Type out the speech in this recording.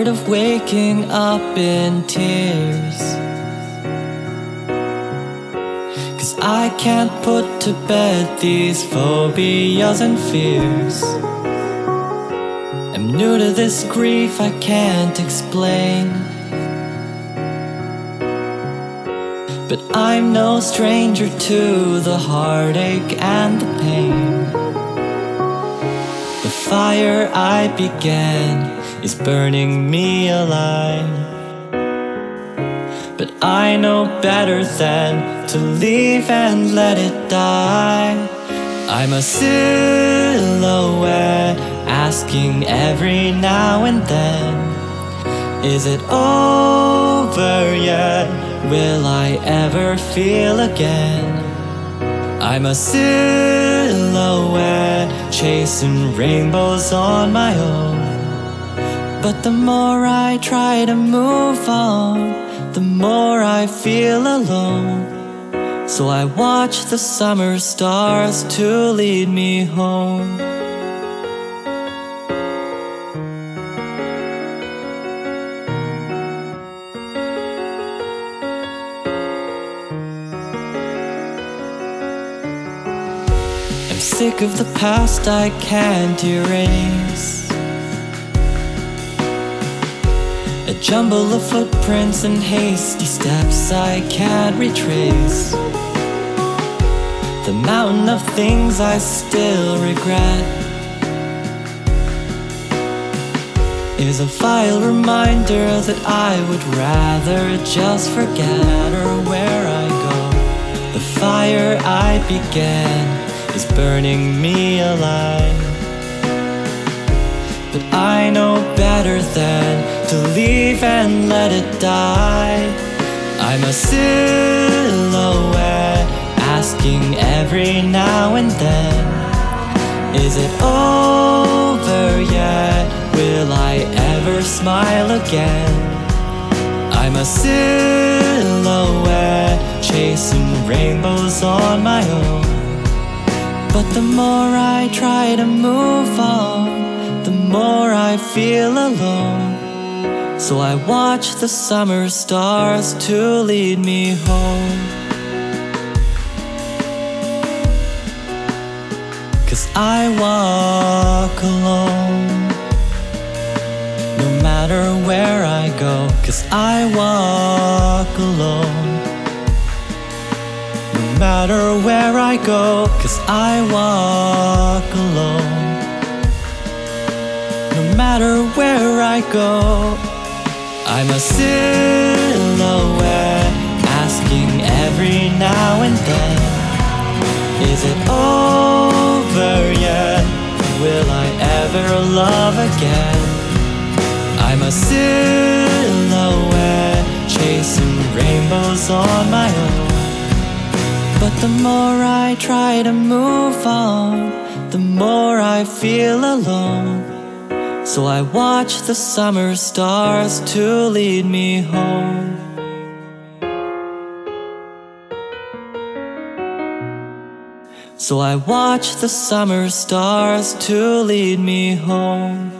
tired of waking up in tears, 'cause I can't put to bed these phobias and fears. I'm new to this grief I can't explain, but I'm no stranger to the heartache and the pain. The fire I began is burning me alive, but I know better than to leave and let it die. I'm a silhouette asking every now and then, is it over yet? Will I ever feel again? I'm a silhouette chasing rainbows on my own, but the more I try to move on, the more I feel alone. So I watch the summer stars to lead me home. I'm sick of the past I can't erase, a jumble of footprints and hasty steps I can't retrace. The mountain of things I still regret is a vile reminder that I would rather just forget. Or where I go, the fire I began is burning me alive, but I know better than to leave and let it die. I'm a silhouette asking every now and then, is it over yet? Will I ever smile again? I'm a silhouette chasing rainbows on my own, but the more I try to move on, the more I feel alone. So I watch the summer stars to lead me home. 'Cause I walk alone, no matter where I go. 'Cause I walk alone, no matter where I go. 'Cause I walk alone, no matter where I go. I'm a silhouette asking every now and then, is it over yet? Will I ever love again? I'm a silhouette chasing rainbows on my own, but the more I try to move on, the more I feel alone. So I watch the summer stars to lead me home. So I watch the summer stars to lead me home.